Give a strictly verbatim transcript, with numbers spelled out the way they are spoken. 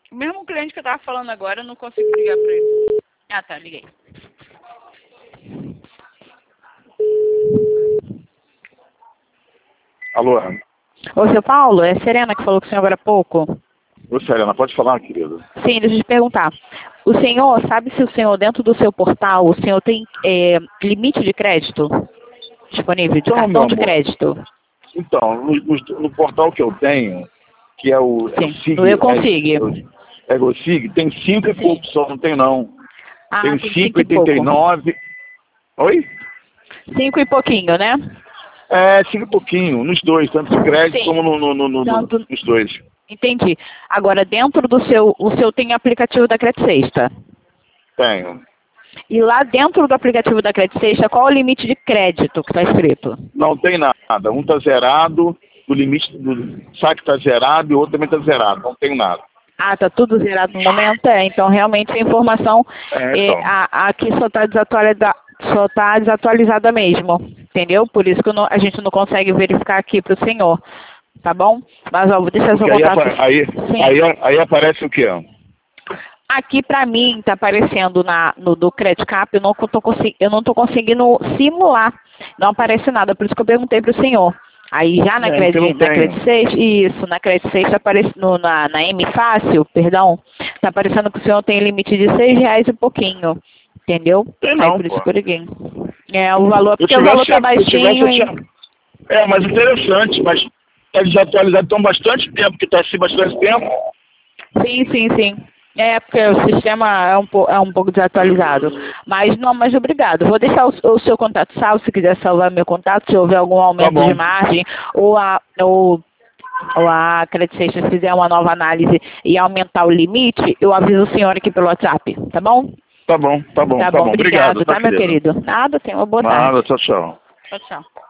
O mesmo cliente que eu tava falando agora, eu não consigo ligar pra ele. Ah, tá, liguei. Alô? Ô, seu Paulo, é a Serena que falou com o senhor agora há pouco. Ô, Serena, pode falar, querida? Sim, deixa eu te perguntar. O senhor, sabe se o senhor, dentro do seu portal, o senhor tem é, limite de crédito disponível, de Então, cartão meu de amor, crédito? então, no, no- no portal que eu tenho, que é o, é o Sim, SIG, no Eu Consigo. é, é o SIG, tem cinco e Sim. pouco só, não tem não. Ah, Tem tem cinco cinco e e pouco. oitenta e nove. Oi? Cinco e pouquinho, né? É, cinco e pouquinho, nos dois, tanto de crédito Sim. como no, no, no, no- no- Tanto, nos dois. entendi. Agora, dentro do seu, o seu tem aplicativo da Credit Sexta. Tenho. E lá dentro do aplicativo da Credit Sexta, qual é o limite de crédito que está escrito? Não tem nada. Um tá zerado, o limite do saque tá zerado e o outro também tá zerado. Não tenho nada. Ah, tá tudo zerado no momento? É, então realmente a informação É, é, então. a, aqui só está desatualizada, só tá desatualizada mesmo, entendeu? Por isso que eu não- a gente não consegue verificar aqui para o senhor, tá bom? Mas ó, vou deixar seu Porque aí, contato. apa- aí, Sim. aí, aí aparece o quê? Aqui para mim está aparecendo na, no do Credit Cap, eu não estou eu não tô conseguindo simular, não aparece nada, por isso que eu perguntei para o senhor. Aí já na É, porque Credit, não na tenho. Credit Sexta, isso, na Credit Sexta aparece no, na, na M Fácil, perdão, está aparecendo que o senhor tem limite de seis reais e pouquinho, entendeu? Tem Aí não, por isso pô. que eu liguei. É, o valor, Se eu porque o valor tivesse, tá se eu tivesse, baixinho eu tinha... e... É, mas interessante, mas tá desatualizado então bastante tempo, que tá assim bastante tempo. Sim, sim, sim. É, porque o sistema é um, po- é um pouco desatualizado. Mas não, mas obrigado. Vou deixar o, o seu contato salvo, se quiser salvar meu contato, se houver algum Tá aumento bom. de margem, ou a, ou, ou a Credit Sexta fizer uma nova análise e aumentar o limite, eu aviso o senhor aqui pelo WhatsApp, tá bom? Tá bom, tá bom, Tá tá bom, bom. obrigado, Obrigado, tá, tá, meu querido? querido? Nada, tenha uma boa Nada, tarde. tchau, tchau. Tchau, tchau.